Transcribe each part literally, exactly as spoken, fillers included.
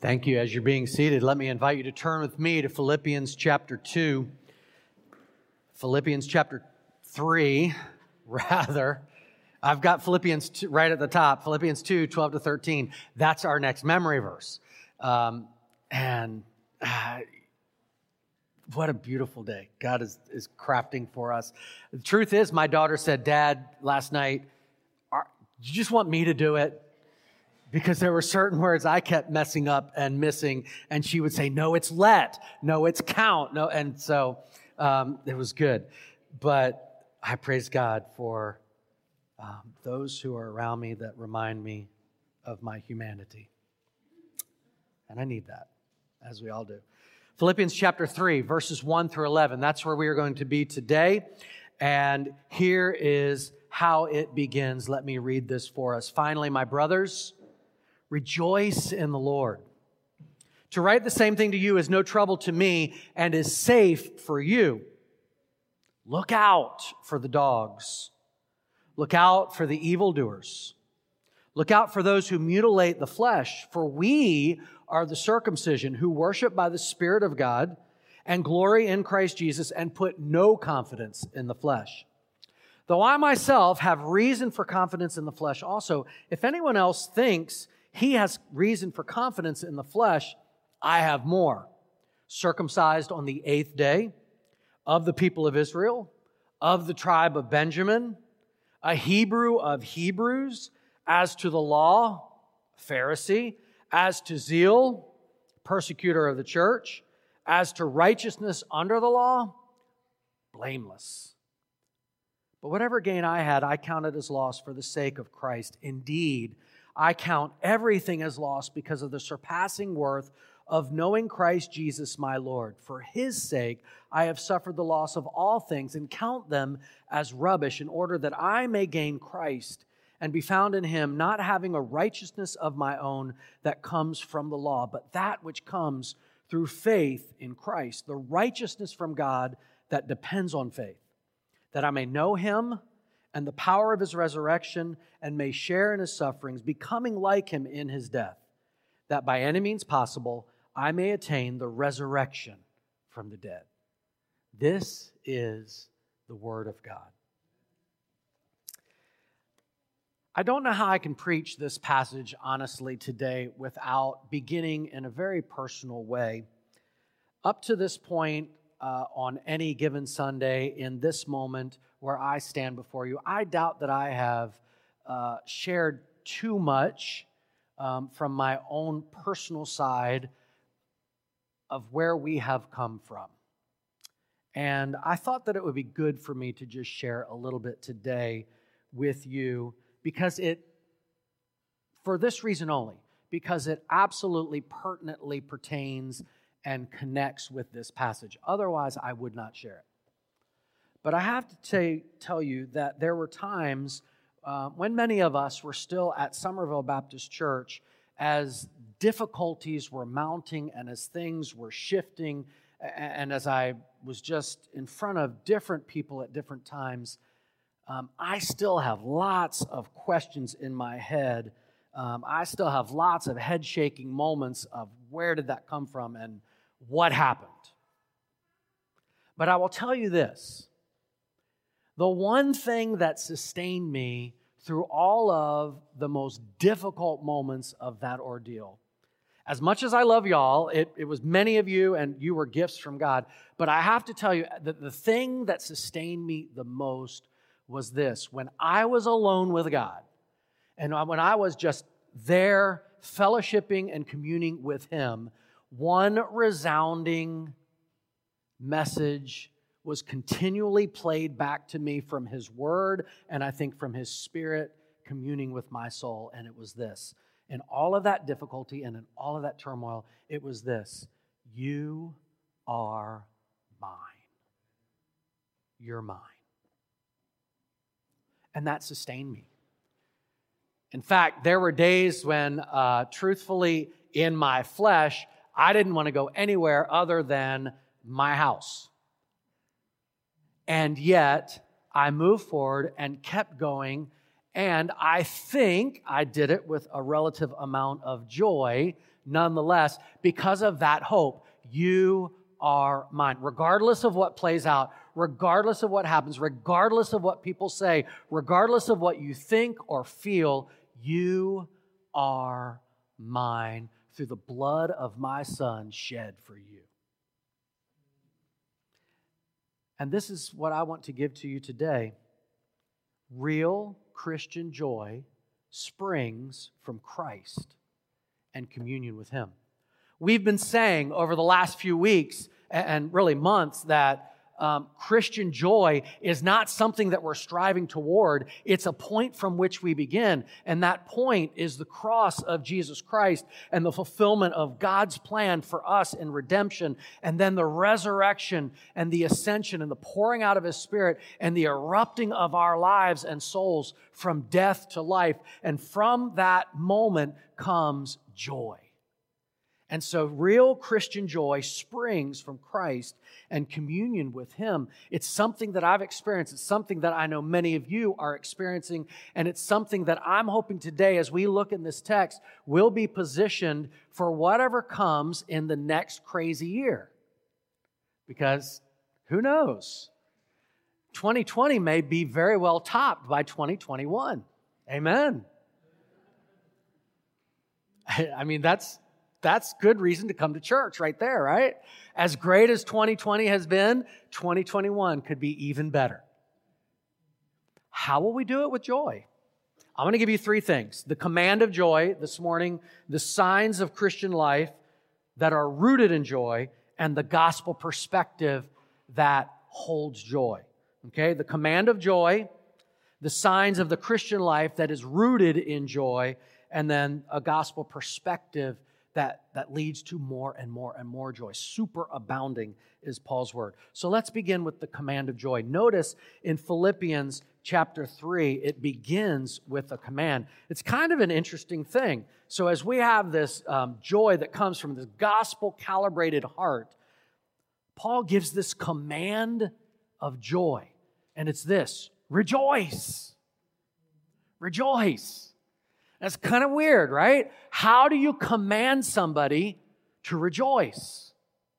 Thank you. As you're being seated, let me invite you to turn with me to Philippians chapter two. Philippians chapter three, rather. I've got Philippians two right at the top, Philippians two, twelve to thirteen. That's our next memory verse. Um, and uh, what a beautiful day God is, is crafting for us. The truth is, my daughter said, Dad, last night, are, you just want me to do it? Because there were certain words I kept messing up and missing, and she would say, no, it's let, no, it's count, no, and so um, it was good. But I praise God for um, those who are around me that remind me of my humanity. And I need that, as we all do. Philippians chapter three, verses one through eleven, that's where we are going to be today. And here is how it begins. Let me read this for us. Finally, my brothers, rejoice in the Lord. To write the same thing to you is no trouble to me and is safe for you. Look out for the dogs. Look out for the evildoers. Look out for those who mutilate the flesh, for we are the circumcision who worship by the Spirit of God and glory in Christ Jesus and put no confidence in the flesh. Though I myself have reason for confidence in the flesh also, if anyone else thinks he has reason for confidence in the flesh, I have more. Circumcised on the eighth day, of the people of Israel, of the tribe of Benjamin, a Hebrew of Hebrews, as to the law, Pharisee, as to zeal, persecutor of the church, as to righteousness under the law, blameless. But whatever gain I had, I counted as loss for the sake of Christ. Indeed, I count everything as loss because of the surpassing worth of knowing Christ Jesus my Lord. For His sake, I have suffered the loss of all things and count them as rubbish in order that I may gain Christ and be found in Him, not having a righteousness of my own that comes from the law, but that which comes through faith in Christ, the righteousness from God that depends on faith, that I may know Him and the power of His resurrection, and may share in His sufferings, becoming like Him in His death, that by any means possible I may attain the resurrection from the dead. This is the Word of God. I don't know how I can preach this passage honestly today without beginning in a very personal way. Up to this point, Uh, on any given Sunday in this moment where I stand before you, I doubt that I have uh, shared too much um, from my own personal side of where we have come from. And I thought that it would be good for me to just share a little bit today with you because it, for this reason only, because it absolutely pertinently pertains and connects with this passage. Otherwise, I would not share it. But I have to t- tell you that there were times uh, when many of us were still at Somerville Baptist Church as difficulties were mounting and as things were shifting and as I was just in front of different people at different times, um, I still have lots of questions in my head. Um, I still have lots of head-shaking moments of where did that come from and what happened. But I will tell you this. The one thing that sustained me through all of the most difficult moments of that ordeal, as much as I love y'all, it, it was many of you and you were gifts from God, but I have to tell you that the thing that sustained me the most was this. When I was alone with God, and when I was just there fellowshipping and communing with Him, one resounding message was continually played back to me from His Word and I think from His Spirit communing with my soul, and it was this. In all of that difficulty and in all of that turmoil, it was this. You are mine. You're mine. And that sustained me. In fact, there were days when, uh, truthfully, in my flesh, I didn't want to go anywhere other than my house. And yet, I moved forward and kept going, and I think I did it with a relative amount of joy nonetheless. Because of that hope, you are mine. Regardless of what plays out, regardless of what happens, regardless of what people say, regardless of what you think or feel, you are mine through the blood of my Son shed for you. And this is what I want to give to you today. Real Christian joy springs from Christ and communion with Him. We've been saying over the last few weeks and really months that um, Christian joy is not something that we're striving toward. It's a point from which we begin. And that point is the cross of Jesus Christ and the fulfillment of God's plan for us in redemption. And then the resurrection and the ascension and the pouring out of His Spirit and the erupting of our lives and souls from death to life. And from that moment comes joy. And so real Christian joy springs from Christ and communion with Him. It's something that I've experienced. It's something that I know many of you are experiencing. And it's something that I'm hoping today, as we look in this text, will be positioned for whatever comes in the next crazy year. Because who knows? twenty twenty may be very well topped by twenty twenty-one. Amen. I mean, that's... That's good reason to come to church right there, right? As great as twenty twenty has been, twenty twenty-one could be even better. How will we do it with joy? I'm going to give you three things. The command of joy this morning, the signs of Christian life that are rooted in joy, and the gospel perspective that holds joy. Okay? The command of joy, the signs of the Christian life that is rooted in joy, and then a gospel perspective That, that leads to more and more and more joy. Super abounding is Paul's word. So let's begin with the command of joy. Notice in Philippians chapter three, it begins with a command. It's kind of an interesting thing. So as we have this um, joy that comes from this gospel-calibrated heart, Paul gives this command of joy. And it's this: rejoice. Rejoice. That's kind of weird, right? How do you command somebody to rejoice?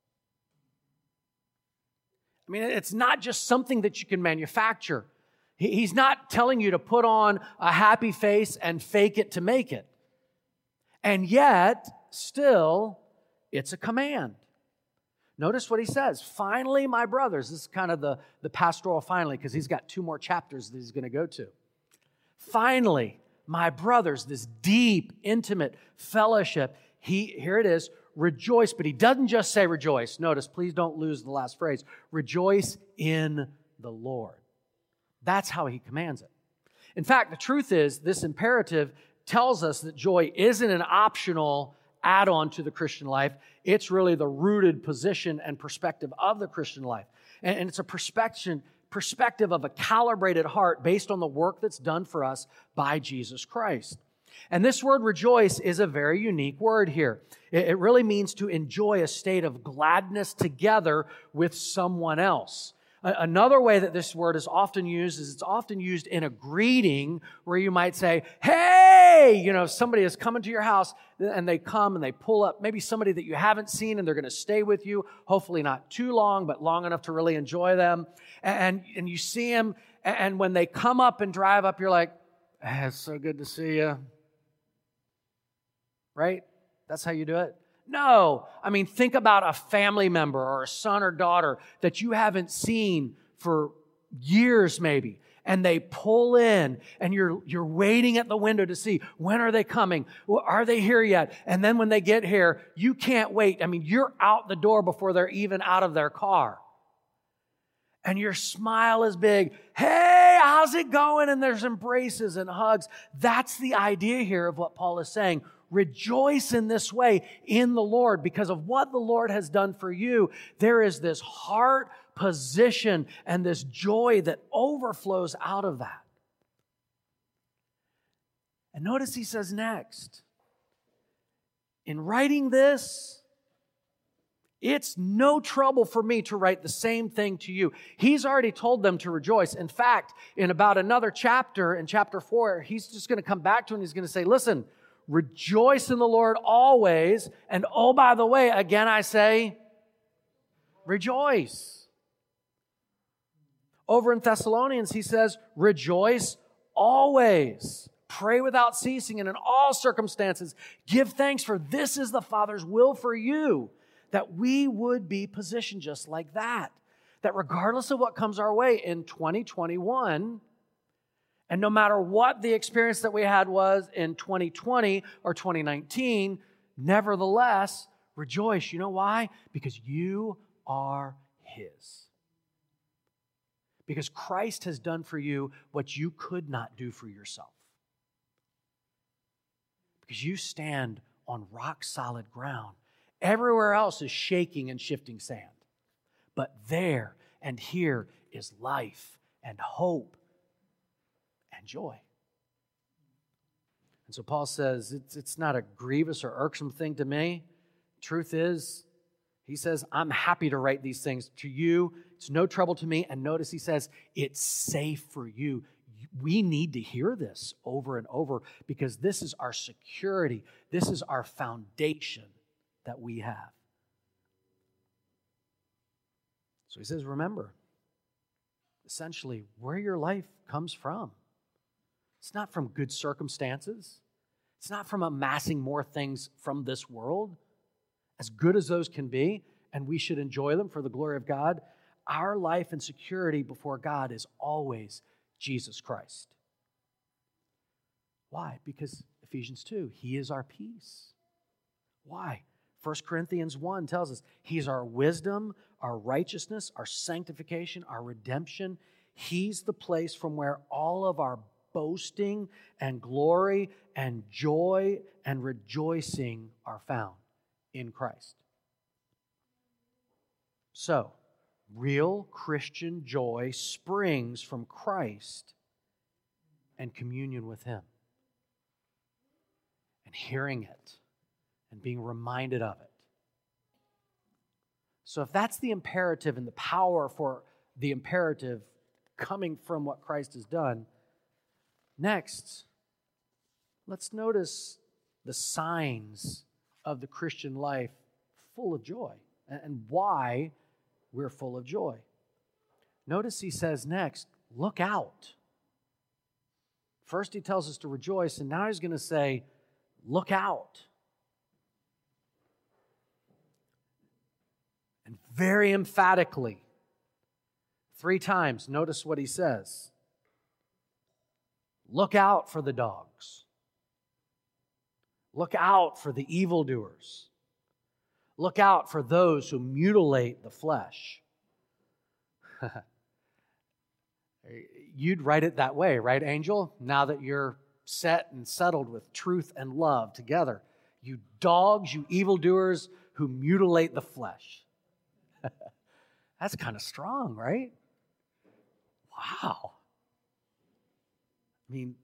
I mean, it's not just something that you can manufacture. He's not telling you to put on a happy face and fake it to make it. And yet, still, it's a command. Notice what he says. Finally, my brothers. This is kind of the, the pastoral finally, because he's got two more chapters that he's going to go to. Finally, my brothers, this deep, intimate fellowship, he, here it is, rejoice. But he doesn't just say rejoice. Notice, please don't lose the last phrase. Rejoice in the Lord. That's how he commands it. In fact, the truth is, this imperative tells us that joy isn't an optional add-on to the Christian life. It's really the rooted position and perspective of the Christian life. And, and it's a perspective perspective of a calibrated heart based on the work that's done for us by Jesus Christ. And this word rejoice is a very unique word here. It, it really means to enjoy a state of gladness together with someone else. A, another way that this word is often used is it's often used in a greeting where you might say, hey, you know, somebody is coming to your house and they come and they pull up maybe somebody that you haven't seen and they're going to stay with you, hopefully not too long, but long enough to really enjoy them. And, and you see them, and when they come up and drive up, you're like, hey, it's so good to see you. Right? That's how you do it? No. I mean, think about a family member or a son or daughter that you haven't seen for years maybe. And they pull in, and you're you're waiting at the window to see, when are they coming? Well, are they here yet? And then when they get here, you can't wait. I mean, you're out the door before they're even out of their car. And your smile is big. Hey, how's it going? And there's embraces and hugs. That's the idea here of what Paul is saying. Rejoice in this way in the Lord because of what the Lord has done for you. There is this heart position and this joy that overflows out of that. And notice he says next, in writing this, it's no trouble for me to write the same thing to you. He's already told them to rejoice. In fact, in about another chapter, in chapter four, he's just going to come back to it and he's going to say, listen, rejoice in the Lord always. And oh, by the way, again I say, rejoice. Over in Thessalonians, he says, rejoice always. Pray without ceasing, and in all circumstances, give thanks, for this is the Father's will for you, that we would be positioned just like that. That regardless of what comes our way in twenty twenty-one, and no matter what the experience that we had was in twenty twenty or twenty nineteen, nevertheless, rejoice. You know why? Because you are His. Because Christ has done for you what you could not do for yourself. Because you stand on rock-solid ground. Everywhere else is shaking and shifting sand. But there and here is life and hope and joy. And so Paul says, it's, it's not a grievous or irksome thing to me. Truth is, he says, I'm happy to write these things to you. It's no trouble to me. And notice he says, it's safe for you. We need to hear this over and over because this is our security. This is our foundation that we have. So he says, remember, essentially, where your life comes from. It's not from good circumstances. It's not from amassing more things from this world. As good as those can be, and we should enjoy them for the glory of God, our life and security before God is always Jesus Christ. Why? Because Ephesians two, He is our peace. Why? First Corinthians one tells us He's our wisdom, our righteousness, our sanctification, our redemption. He's the place from where all of our boasting and glory and joy and rejoicing are found in Christ. So, real Christian joy springs from Christ and communion with Him and hearing it and being reminded of it. So if that's the imperative and the power for the imperative coming from what Christ has done, next, let's notice the signs of the Christian life full of joy and why we're full of joy. Notice he says next, look out. First he tells us to rejoice, and now he's going to say, look out. And very emphatically, three times, notice what he says. Look out for the dogs. Look out for the evildoers. Look out for those who mutilate the flesh. You'd write it that way, right, Angel? Now that you're set and settled with truth and love together. You dogs, you evildoers who mutilate the flesh. That's kind of strong, right? Wow. I mean,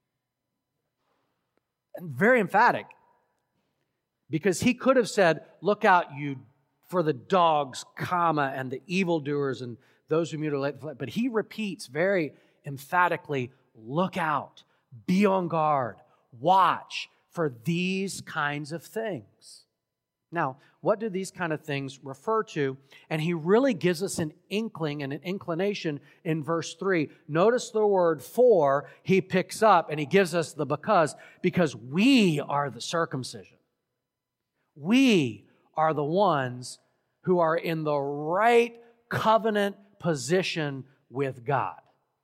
and very emphatic. Because he could have said, look out you for the dogs, comma, and the evildoers and those who mutilate the flesh. But he repeats very emphatically, look out, be on guard, watch for these kinds of things. Now, what do these kind of things refer to? And he really gives us an inkling and an inclination in verse three. Notice the word for, he picks up and he gives us the because, because we are the circumcision. We are the ones who are in the right covenant position with God.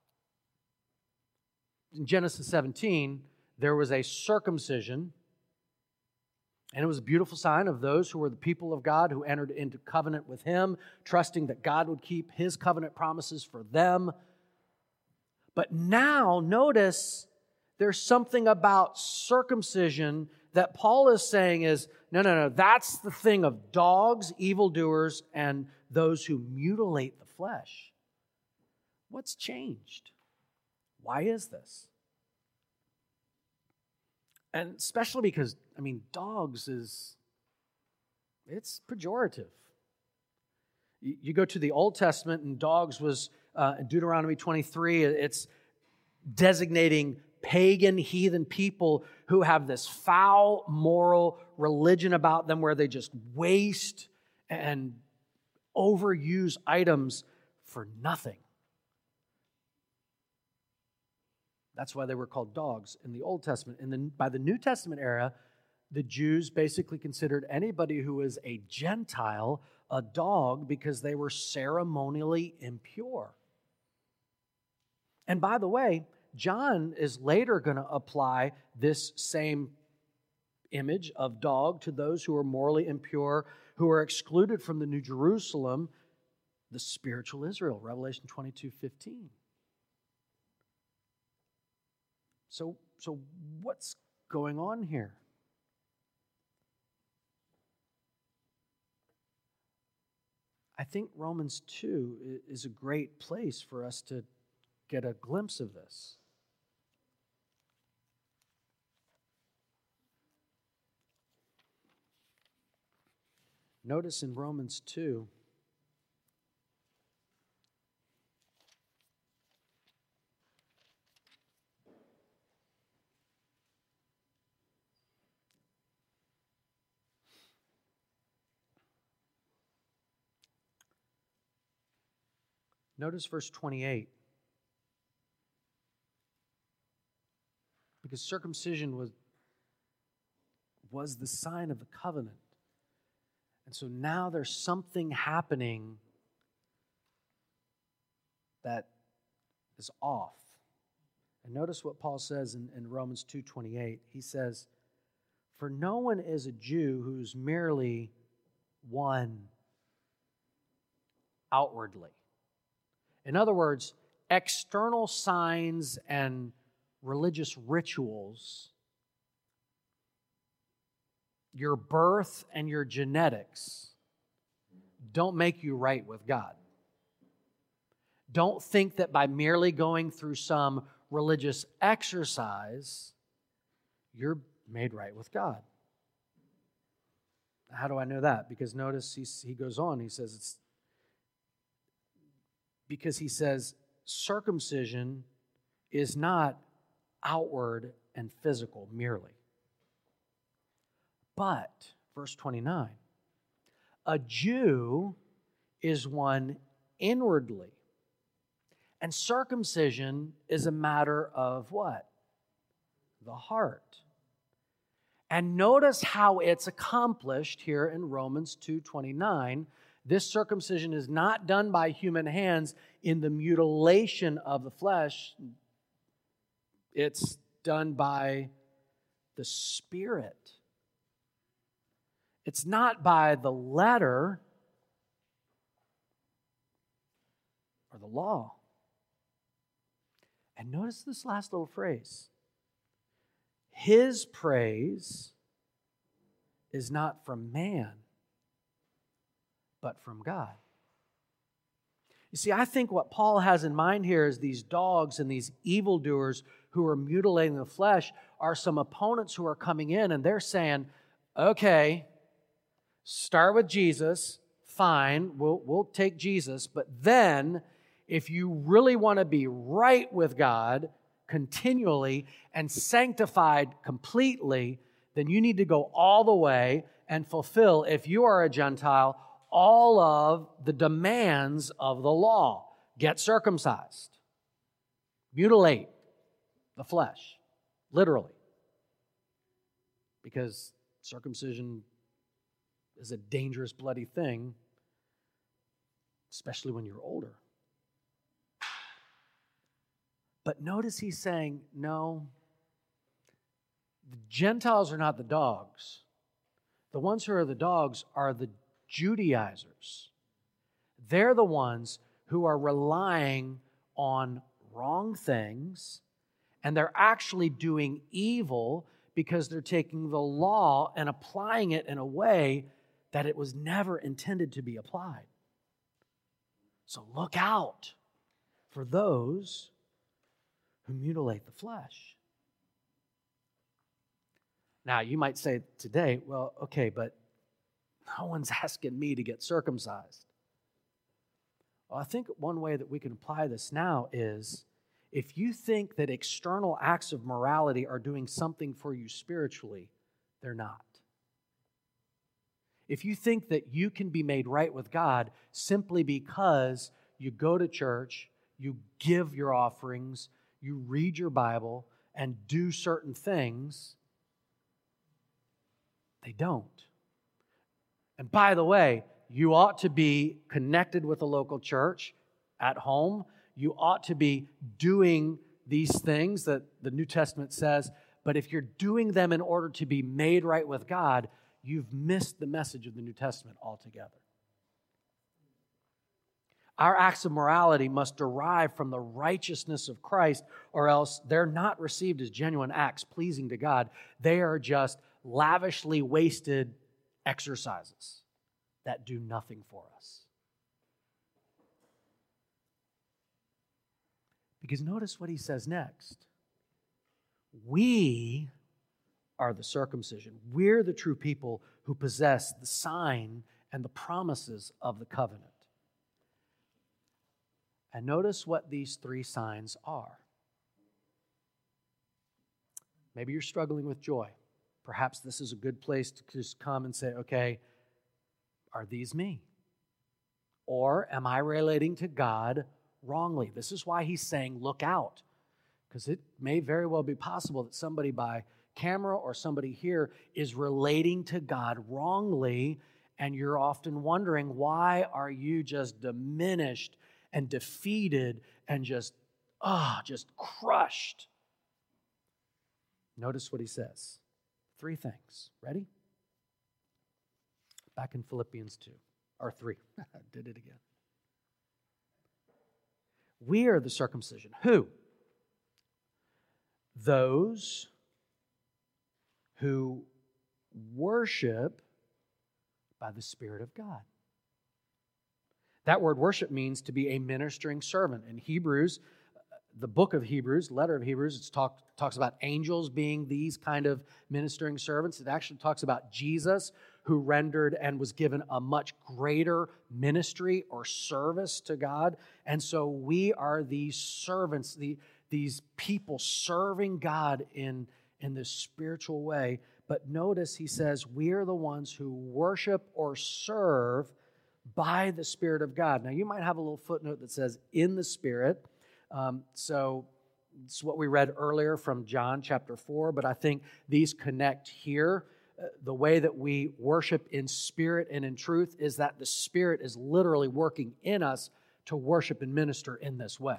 In Genesis seventeen, there was a circumcision, and it was a beautiful sign of those who were the people of God who entered into covenant with Him, trusting that God would keep His covenant promises for them. But now, notice, there's something about circumcision that Paul is saying is, no, no, no, that's the thing of dogs, evildoers, and those who mutilate the flesh. What's changed? Why is this? And especially because, I mean, dogs is, it's pejorative. You, you go to the Old Testament and dogs was, uh, in Deuteronomy twenty-three, it's designating pagan, heathen people who have this foul, moral religion about them where they just waste and overuse items for nothing. That's why they were called dogs in the Old Testament. And then by the New Testament era, the Jews basically considered anybody who was a Gentile a dog because they were ceremonially impure. And by the way, John is later going to apply this same image of dog to those who are morally impure, who are excluded from the New Jerusalem, the spiritual Israel, Revelation twenty-two fifteen. So, so what's going on here? I think Romans two is a great place for us to get a glimpse of this. Notice in Romans two, notice verse twenty-eight. Because circumcision was, was the sign of the covenant. And so now there's something happening that is off. And notice what Paul says in, in Romans two twenty-eight. He says, "For no one is a Jew who's merely one outwardly." In other words, external signs and religious rituals, your birth and your genetics don't make you right with God. Don't think that by merely going through some religious exercise, you're made right with God. How do I know that? Because notice he, he goes on, he says it's because he says circumcision is not outward and physical merely. But, verse twenty-nine, a Jew is one inwardly. And circumcision is a matter of what? The heart. And notice how it's accomplished here in Romans two twenty-nine. This circumcision is not done by human hands in the mutilation of the flesh. It's done by the Spirit. It's not by the letter or the law. And notice this last little phrase. His praise is not from man, but from God. You see, I think what Paul has in mind here is these dogs and these evildoers who are mutilating the flesh are some opponents who are coming in and they're saying, okay, start with Jesus, fine, we'll, we'll take Jesus, but then if you really want to be right with God continually and sanctified completely, then you need to go all the way and fulfill, if you are a Gentile, all of the demands of the law. Get circumcised. Mutilate the flesh, literally. Because circumcision is a dangerous, bloody thing, especially when you're older. But notice he's saying, no, the Gentiles are not the dogs. The ones who are the dogs are the Judaizers. They're the ones who are relying on wrong things, and they're actually doing evil because they're taking the law and applying it in a way that it was never intended to be applied. So look out for those who mutilate the flesh. Now, you might say today, well, okay, but no one's asking me to get circumcised. Well, I think one way that we can apply this now is If you think that external acts of morality are doing something for you spiritually, they're not. If you think that you can be made right with God simply because you go to church, you give your offerings, you read your Bible, and do certain things, they don't. And by the way, you ought to be connected with a local church at home. You ought to be doing these things that the New Testament says, but if you're doing them in order to be made right with God, you've missed the message of the New Testament altogether. Our acts of morality must derive from the righteousness of Christ, or else they're not received as genuine acts pleasing to God. They are just lavishly wasted exercises that do nothing for us. Because notice what he says next. We are the circumcision. We're the true people who possess the sign and the promises of the covenant. And notice what these three signs are. Maybe you're struggling with joy. Perhaps this is a good place to just come and say, okay, are these me? Or am I relating to God wrongly? This is why he's saying, look out. Because it may very well be possible that somebody by camera or somebody here is relating to God wrongly, and you're often wondering, why are you just diminished and defeated and just, ah, oh, just crushed? Notice what he says. Three things. Ready? Back in Philippians two, or three. Did it again. We are the circumcision. Who? Those who worship by the Spirit of God. That word worship means to be a ministering servant. In Hebrews, the book of Hebrews, letter of Hebrews, it talk, talks about angels being these kind of ministering servants. It actually talks about Jesus, who rendered and was given a much greater ministry or service to God. And so we are these servants, the, these people serving God in, in this spiritual way. But notice he says, we are the ones who worship or serve by the Spirit of God. Now, you might have a little footnote that says, in the Spirit. Um, so it's what we read earlier from John chapter four, but I think these connect here. Uh, the way that we worship in spirit and in truth is that the Spirit is literally working in us to worship and minister in this way.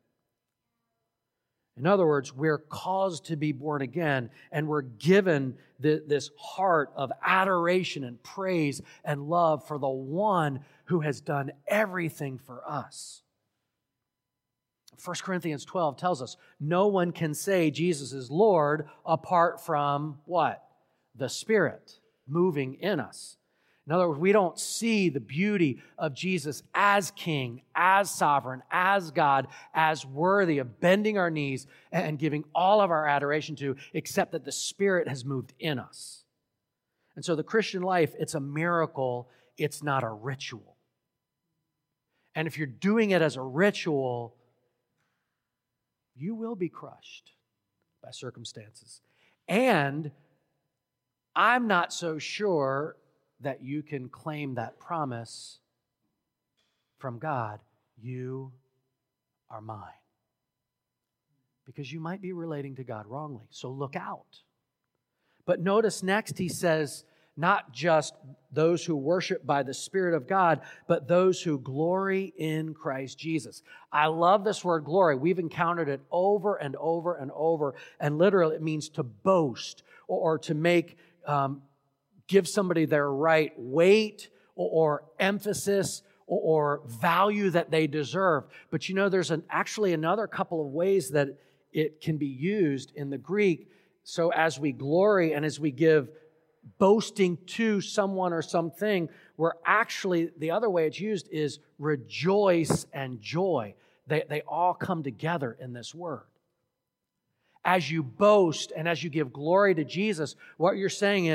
In other words, we're caused to be born again, and we're given the, this heart of adoration and praise and love for the one who has done everything for us. First Corinthians twelve tells us, no one can say Jesus is Lord apart from what? The Spirit moving in us. In other words, we don't see the beauty of Jesus as King, as sovereign, as God, as worthy of bending our knees and giving all of our adoration to, except that the Spirit has moved in us. And so the Christian life, it's a miracle, it's not a ritual. And if you're doing it as a ritual, you will be crushed by circumstances. And I'm not so sure that you can claim that promise from God. You are mine. Because you might be relating to God wrongly. So look out. But notice next he says, not just those who worship by the Spirit of God, but those who glory in Christ Jesus. I love this word glory. We've encountered it over and over and over. And literally it means to boast or, or to make, um, give somebody their right weight or, or emphasis or, or value that they deserve. But you know, there's an, actually another couple of ways that it can be used in the Greek. So as we glory and as we give boasting to someone or something, we're actually, the other way it's used is rejoice and joy. They, they all come together in this word. As you boast and as you give glory to Jesus, what you're saying is,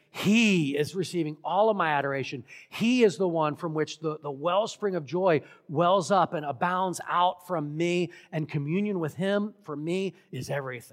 He is receiving all of my adoration. He is the one from which the, the wellspring of joy wells up and abounds out from me, and communion with Him for me is everything.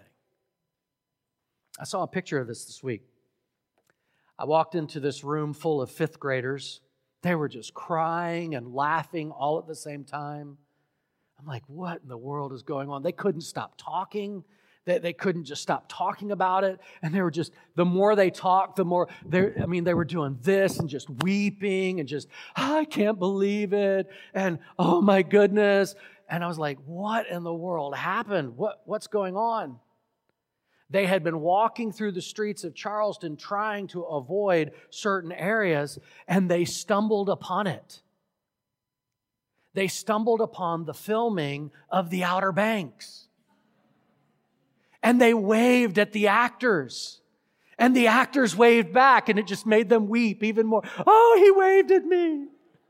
I saw a picture of this this week. I walked into this room full of fifth graders. They were just crying and laughing all at the same time. I'm like, what in the world is going on? They couldn't stop talking. They, they couldn't just stop talking about it. And they were just, the more they talked, the more, they, I mean, they were doing this and just weeping and just, oh, I can't believe it. And, oh my goodness. And I was like, what in the world happened? What, what's going on? They had been walking through the streets of Charleston trying to avoid certain areas, and they stumbled upon it. They stumbled upon the filming of The Outer Banks. And they waved at the actors. And the actors waved back, and it just made them weep even more. Oh, he waved at me.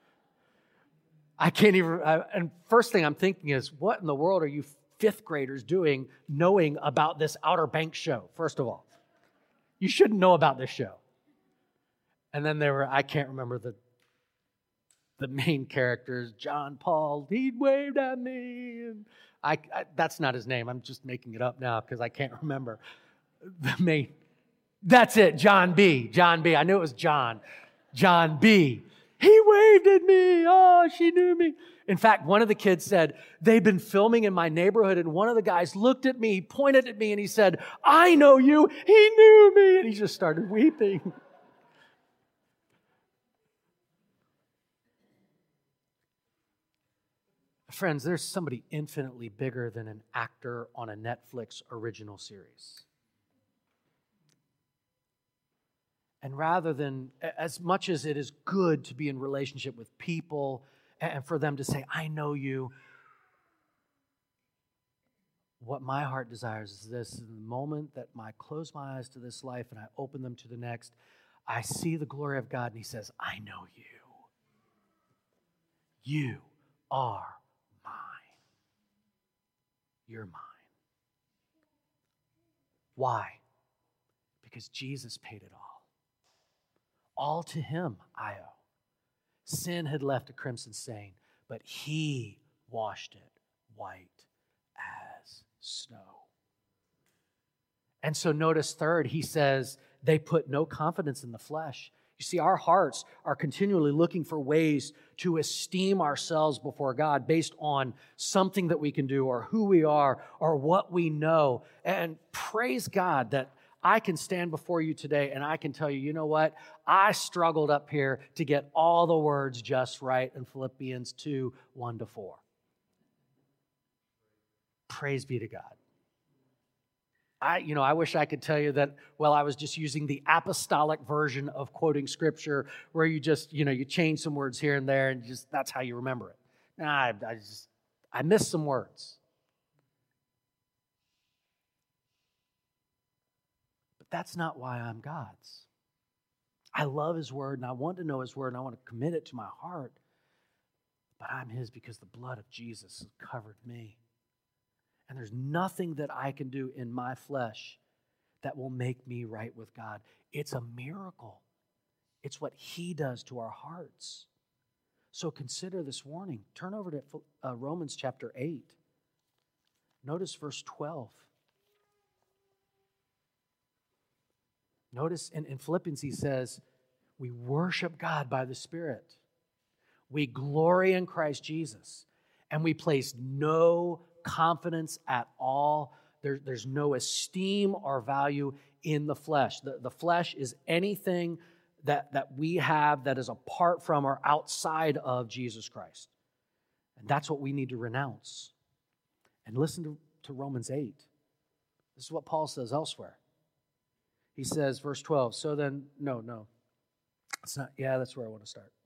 I can't even, I, and first thing I'm thinking is, what in the world are you fifth graders doing knowing about this Outer Banks show, first of all? You shouldn't know about this show. And then there were, I can't remember the the main characters, John Paul, he waved at me. And I, I, that's not his name. I'm just making it up now because I can't remember. The main, that's it, John B. John B. I knew it was John. John B. He waved at me. Oh, she knew me. In fact, one of the kids said, they've been filming in my neighborhood, and one of the guys looked at me, he pointed at me, and he said, I know you. He knew me. And he just started weeping. Friends, there's somebody infinitely bigger than an actor on a Netflix original series. And rather than, as much as it is good to be in relationship with people and for them to say, I know you, what my heart desires is this: in the moment that I close my eyes to this life and I open them to the next, I see the glory of God, and He says, I know you. You are mine. You're mine. Why? Because Jesus paid it all. All to Him I owe. Sin had left a crimson stain, but He washed it white as snow. And so notice third, He says, they put no confidence in the flesh. You see, our hearts are continually looking for ways to esteem ourselves before God based on something that we can do or who we are or what we know. And praise God that I can stand before you today and I can tell you, you know what? I struggled up here to get all the words just right in Philippians two, one to four. Praise be to God. I, you know, I wish I could tell you that, well, I was just using the apostolic version of quoting Scripture where you just, you know, you change some words here and there and just that's how you remember it. Nah, I, I just, I missed some words. But that's not why I'm God's. I love His Word and I want to know His Word and I want to commit it to my heart. But I'm His because the blood of Jesus has covered me. And there's nothing that I can do in my flesh that will make me right with God. It's a miracle. It's what He does to our hearts. So consider this warning. Turn over to uh, Romans chapter eight. Notice verse twelve. Notice in, in Philippians he says, we worship God by the Spirit. We glory in Christ Jesus. And we place no confidence at all. There, there's no esteem or value in the flesh. The, the flesh is anything that, that we have that is apart from or outside of Jesus Christ. And that's what we need to renounce. And listen to, to Romans eight. This is what Paul says elsewhere. He says, verse twelve, so then, no, no. It's not, yeah, that's where I want to start.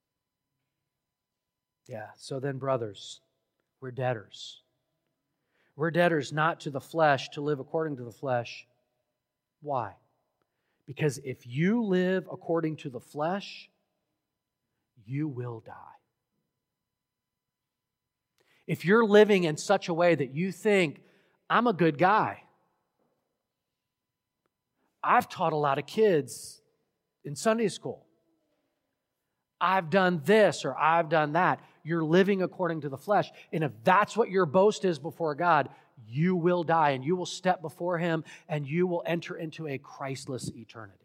Yeah, so then, brothers, we're debtors. We're debtors not to the flesh to live according to the flesh. Why? Because if you live according to the flesh, you will die. If you're living in such a way that you think, I'm a good guy. I've taught a lot of kids. in Sunday school. I've done this or I've done that. You're living according to the flesh. And if that's what your boast is before God, you will die and you will step before Him and you will enter into a Christless eternity.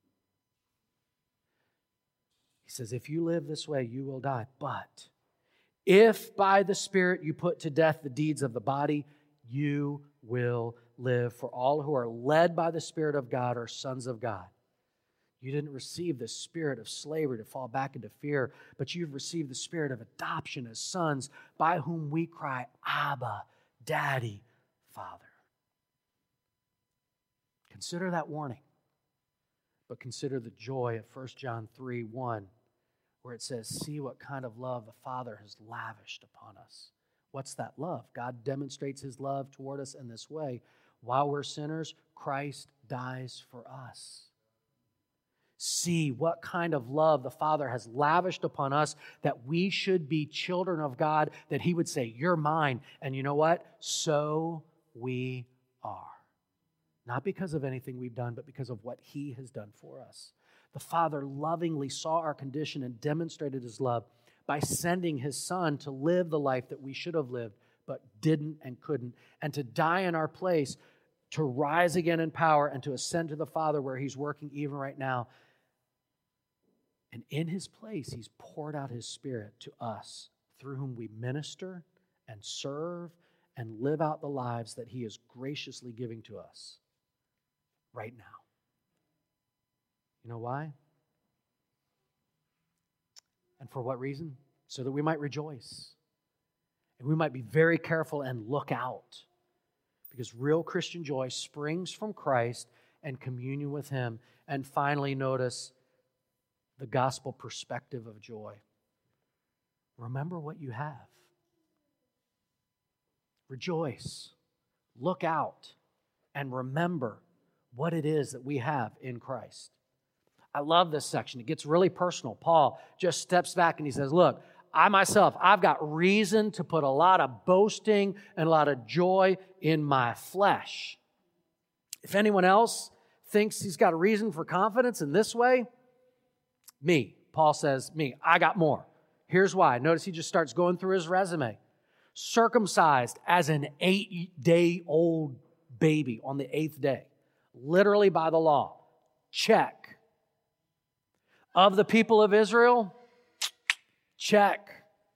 He says, if you live this way, you will die. But if by the Spirit you put to death the deeds of the body, you will live. For all who are led by the Spirit of God are sons of God. You didn't receive the spirit of slavery to fall back into fear, but you've received the spirit of adoption as sons, by whom we cry, Abba, Daddy, Father. Consider that warning, but consider the joy of First John three one, where it says, see what kind of love the Father has lavished upon us. What's that love? God demonstrates His love toward us in this way. While we're sinners, Christ dies for us. See what kind of love the Father has lavished upon us, that we should be children of God, that He would say, you're mine. And you know what? So we are. Not because of anything we've done, but because of what He has done for us. The Father lovingly saw our condition and demonstrated His love by sending His Son to live the life that we should have lived, but didn't and couldn't, and to die in our place, to rise again in power, and to ascend to the Father where He's working even right now. And in His place, He's poured out His Spirit to us, through whom we minister and serve and live out the lives that He is graciously giving to us right now. You know why? And for what reason? So that we might rejoice. And we might be very careful and look out. Because real Christian joy springs from Christ and communion with Him. And finally, notice the gospel perspective of joy. Remember what you have. Rejoice. Look out. And remember what it is that we have in Christ. I love this section. It gets really personal. Paul just steps back and he says, look, I myself, I've got reason to put a lot of boasting and a lot of joy in my flesh. If anyone else thinks he's got a reason for confidence in this way, me. Paul says, me. I got more. Here's why. Notice he just starts going through his resume. Circumcised as an eight-day-old baby on the eighth day. Literally by the law. Check. Of the people of Israel, check.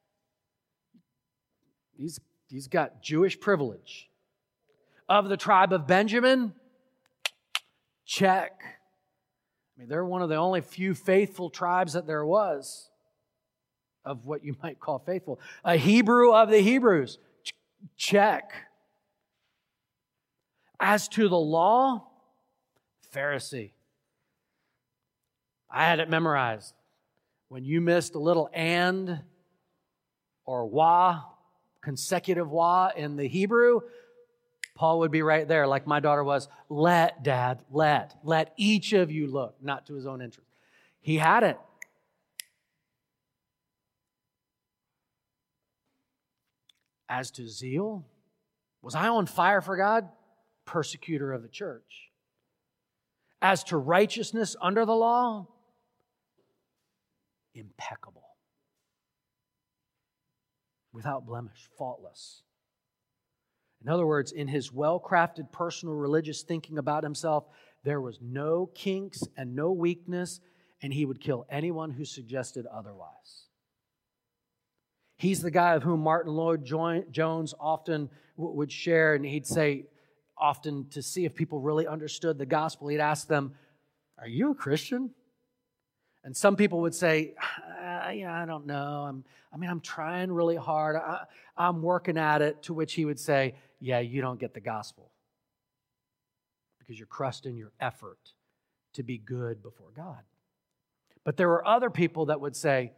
He's, he's got Jewish privilege. Of the tribe of Benjamin, check. I mean, they're one of the only few faithful tribes that there was of what you might call faithful. A Hebrew of the Hebrews, check. As to the law, Pharisee. I had it memorized. When you missed a little and or wa, consecutive wa in the Hebrew, Paul would be right there, like my daughter was. Let, Dad, let. Let each of you look, not to his own interest. He had it. As to zeal, was I on fire for God? Persecutor of the church. As to righteousness under the law, impeccable. Without blemish, faultless. In other words, in his well-crafted personal religious thinking about himself, there was no kinks and no weakness, and he would kill anyone who suggested otherwise. He's the guy of whom Martin Lloyd-Jones often would share, and he'd say often to see if people really understood the gospel, he'd ask them, "Are you a Christian?" And some people would say, uh, yeah, I don't know. I'm, I mean, I'm trying really hard. I, I'm working at it. To which he would say, yeah, you don't get the gospel. Because you're crushed in your effort to be good before God. But there were other people that would say,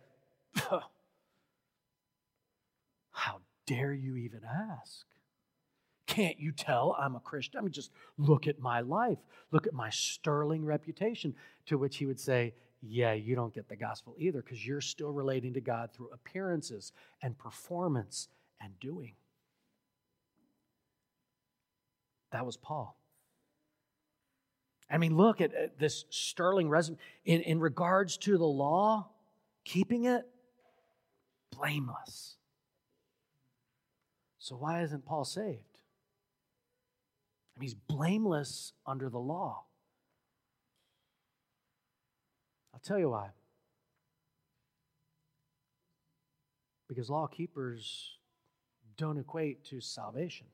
how dare you even ask? Can't you tell I'm a Christian? I mean, just look at my life. Look at my sterling reputation. To which he would say, yeah, you don't get the gospel either, because you're still relating to God through appearances and performance and doing. That was Paul. I mean, look at, at this sterling resume. In, in regards to the law, keeping it, blameless. So why isn't Paul saved? I mean, he's blameless under the law. I'll tell you why. Because law keepers don't equate to salvation.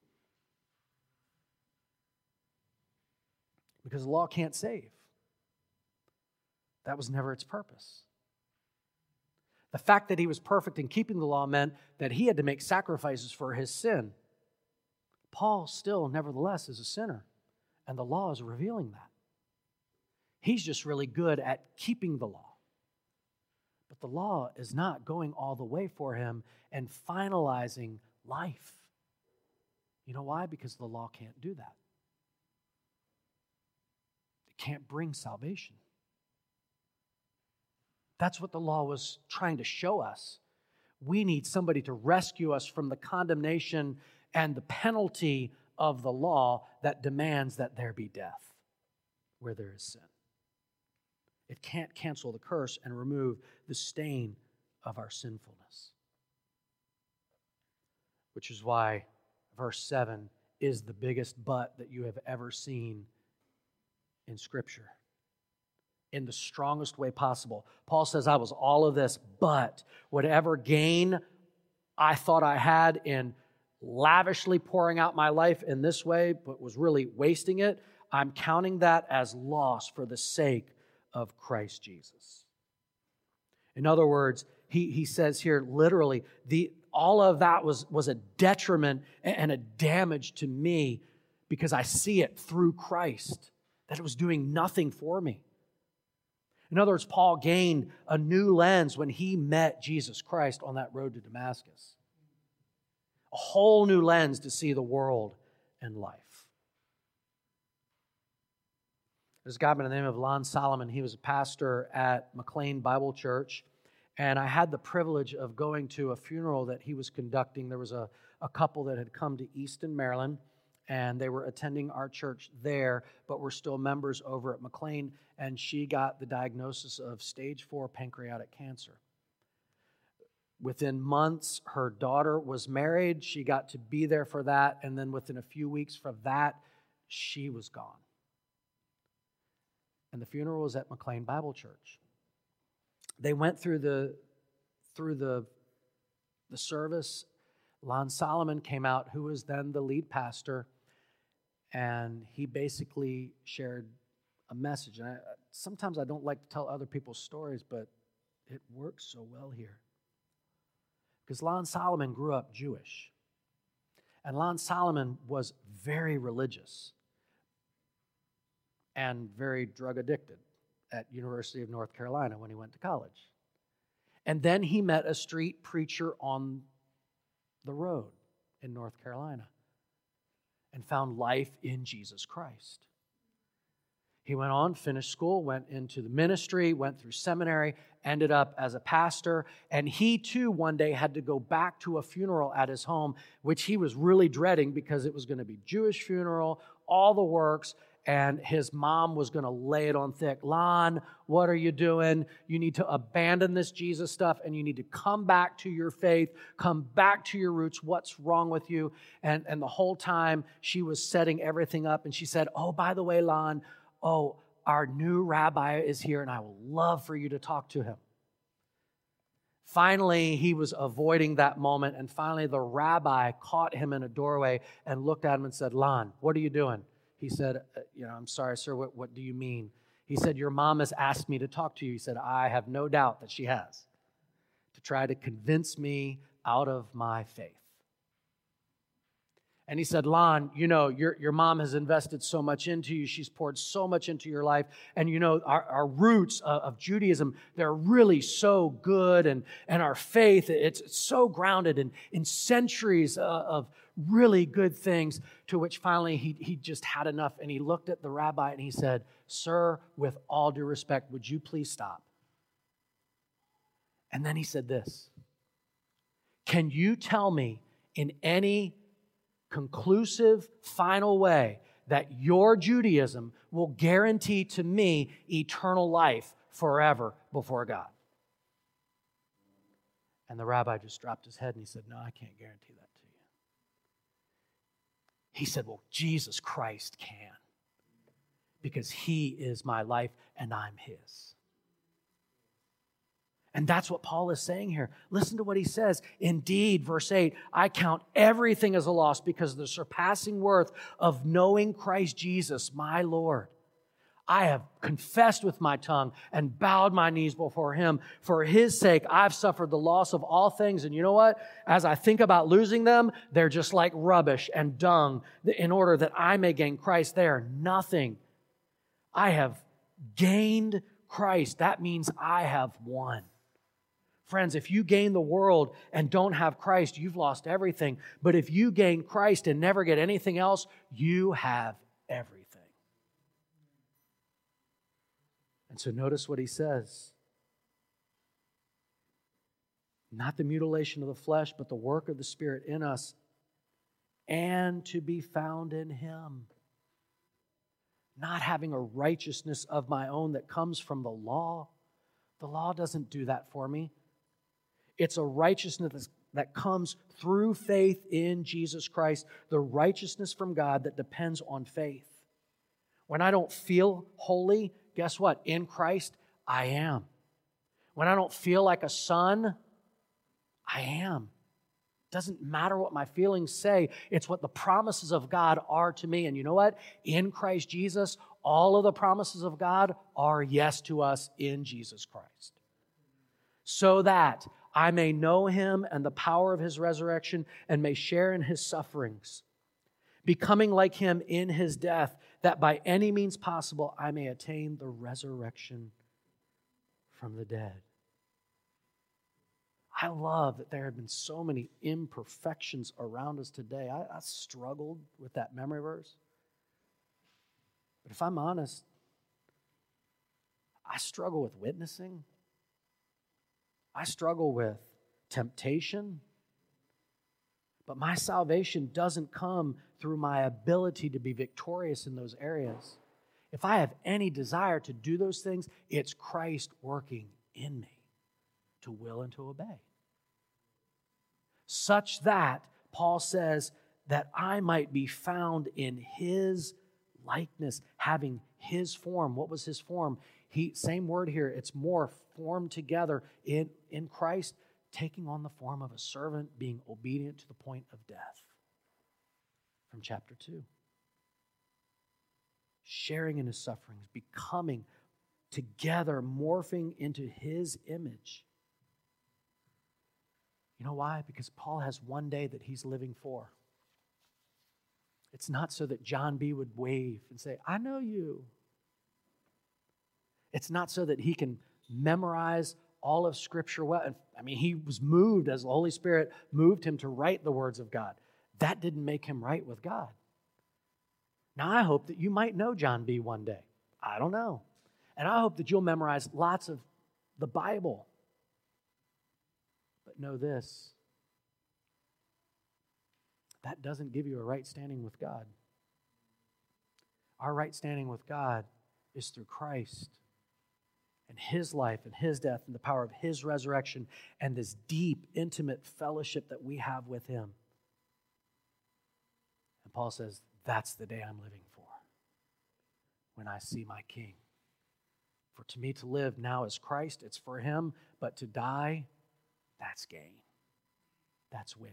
Because the law can't save. That was never its purpose. The fact that he was perfect in keeping the law meant that he had to make sacrifices for his sin. Paul still, nevertheless, is a sinner, and the law is revealing that. He's just really good at keeping the law. But the law is not going all the way for him and finalizing life. You know why? Because the law can't do that. It can't bring salvation. That's what the law was trying to show us. We need somebody to rescue us from the condemnation and the penalty of the law that demands that there be death where there is sin. It can't cancel the curse and remove the stain of our sinfulness. Which is why verse seven is the biggest but that you have ever seen in Scripture. In the strongest way possible. Paul says, I was all of this, but whatever gain I thought I had in lavishly pouring out my life in this way, but was really wasting it, I'm counting that as loss for the sake of Christ Jesus. In other words, he, he says here literally, the all of that was, was a detriment and a damage to me because I see it through Christ, that it was doing nothing for me. In other words, Paul gained a new lens when he met Jesus Christ on that road to Damascus. A whole new lens to see the world and life. There's a guy by the name of Lon Solomon. He was a pastor at McLean Bible Church, and I had the privilege of going to a funeral that he was conducting. There was a, a couple that had come to Easton, Maryland, and they were attending our church there, but were still members over at McLean, and she got the diagnosis of stage four pancreatic cancer. Within months, her daughter was married. She got to be there for that, and then within a few weeks from that, she was gone. And the funeral was at McLean Bible Church. They went through the through the, the service. Lon Solomon came out, who was then the lead pastor, and he basically shared a message. And I, sometimes I don't like to tell other people's stories, but it works so well here. Because Lon Solomon grew up Jewish. And Lon Solomon was very religious and very drug addicted at University of North Carolina when he went to college. And then he met a street preacher on the road in North Carolina and found life in Jesus Christ. He went on, finished school, went into the ministry, went through seminary, ended up as a pastor, and he too one day had to go back to a funeral at his home, which he was really dreading because it was going to be Jewish funeral, all the works, and his mom was going to lay it on thick. Lon, what are you doing? You need to abandon this Jesus stuff, and you need to come back to your faith, come back to your roots. What's wrong with you? And, and the whole time she was setting everything up, and she said, oh, by the way, Lon, oh, our new rabbi is here, and I would love for you to talk to him. Finally, he was avoiding that moment, and finally the rabbi caught him in a doorway and looked at him and said, Lon, what are you doing? He said, you know, I'm sorry, sir, what, what do you mean? He said, your mom has asked me to talk to you. He said, I have no doubt that she has, to try to convince me out of my faith. And he said, Lon, you know, your, your mom has invested so much into you. She's poured so much into your life. And, you know, our, our roots of, of Judaism, they're really so good. And, and our faith, it's, it's so grounded in, in centuries of, of really good things, to which finally he, he just had enough. And he looked at the rabbi and he said, sir, with all due respect, would you please stop? And then he said this, can you tell me in any conclusive, final way that your Judaism will guarantee to me eternal life forever before God. And the rabbi just dropped his head and he said, no, I can't guarantee that to you. He said, well, Jesus Christ can, because He is my life and I'm His. And that's what Paul is saying here. Listen to what he says. Indeed, verse eight, I count everything as a loss because of the surpassing worth of knowing Christ Jesus, my Lord. I have confessed with my tongue and bowed my knees before Him. For His sake, I've suffered the loss of all things. And you know what? As I think about losing them, they're just like rubbish and dung. In order that I may gain Christ, they are nothing. I have gained Christ. That means I have won. Friends, if you gain the world and don't have Christ, you've lost everything. But if you gain Christ and never get anything else, you have everything. And so notice what he says. Not the mutilation of the flesh, but the work of the Spirit in us, and to be found in Him. Not having a righteousness of my own that comes from the law. The law doesn't do that for me. It's a righteousness that comes through faith in Jesus Christ, the righteousness from God that depends on faith. When I don't feel holy, guess what? In Christ, I am. When I don't feel like a son, I am. Doesn't matter what my feelings say. It's what the promises of God are to me. And you know what? In Christ Jesus, all of the promises of God are yes to us in Jesus Christ. So that I may know Him and the power of His resurrection and may share in His sufferings, becoming like Him in His death, that by any means possible I may attain the resurrection from the dead. I love that there have been so many imperfections around us today. I, I struggled with that memory verse. But if I'm honest, I struggle with witnessing. I struggle with temptation. But my salvation doesn't come through my ability to be victorious in those areas. If I have any desire to do those things, it's Christ working in me to will and to obey. Such that, Paul says, that I might be found in His likeness, having His form. What was His form? He, same word here, it's more formed together in, in Christ, taking on the form of a servant, being obedient to the point of death. From chapter two. Sharing in His sufferings, becoming together, morphing into His image. You know why? Because Paul has one day that he's living for. It's not so that John B. would wave and say, I know you. It's not so that he can memorize all of Scripture well. I mean, he was moved as the Holy Spirit moved him to write the words of God. That didn't make him right with God. Now, I hope that you might know John B. one day. I don't know. And I hope that you'll memorize lots of the Bible. But know this, that doesn't give you a right standing with God. Our right standing with God is through Christ and His life and His death and the power of His resurrection and this deep, intimate fellowship that we have with Him. And Paul says, that's the day I'm living for, when I see my King. For to me to live now is Christ, it's for Him, but to die, that's gain. That's win.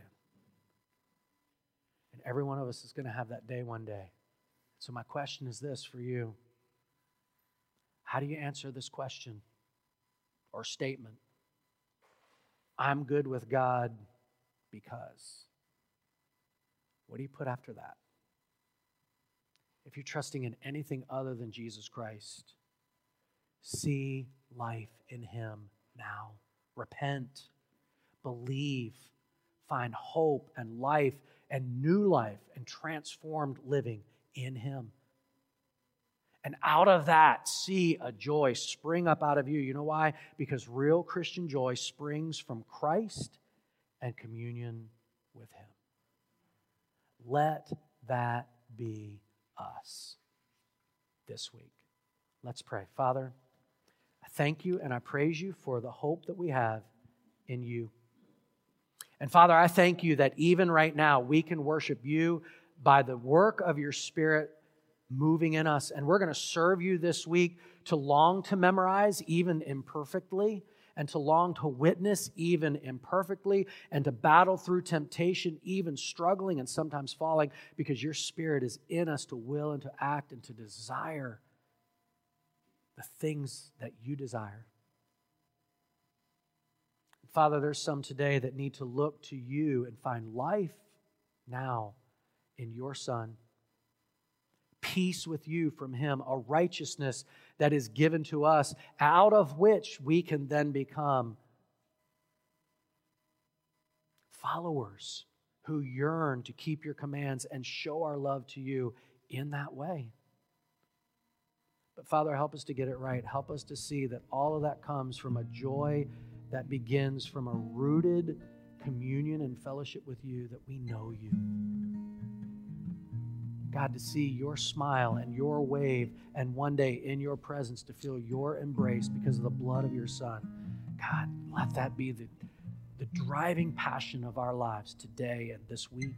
And every one of us is going to have that day one day. So my question is this for you. How do you answer this question or statement? I'm good with God because. What do you put after that? If you're trusting in anything other than Jesus Christ, see life in Him now. Repent. Believe, find hope and life and new life and transformed living in Him. And out of that, see a joy spring up out of you. You know why? Because real Christian joy springs from Christ and communion with Him. Let that be us this week. Let's pray. Father, I thank you and I praise you for the hope that we have in you. And Father, I thank you that even right now we can worship you by the work of your Spirit moving in us. And we're going to serve you this week to long to memorize even imperfectly, and to long to witness even imperfectly, and to battle through temptation even struggling and sometimes falling, because your Spirit is in us to will and to act and to desire the things that you desire. Father, there's some today that need to look to you and find life now in your Son. Peace with you from him, a righteousness that is given to us, out of which we can then become followers who yearn to keep your commands and show our love to you in that way. But Father, help us to get it right. Help us to see that all of that comes from a joy that begins from a rooted communion and fellowship with you, that we know you. God, to see your smile and your wave, and one day in your presence to feel your embrace because of the blood of your Son. God, let that be the, the driving passion of our lives today and this week.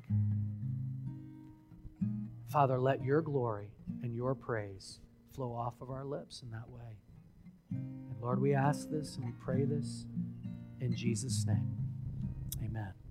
Father, let your glory and your praise flow off of our lips in that way. And Lord, we ask this and we pray this in Jesus' name. Amen.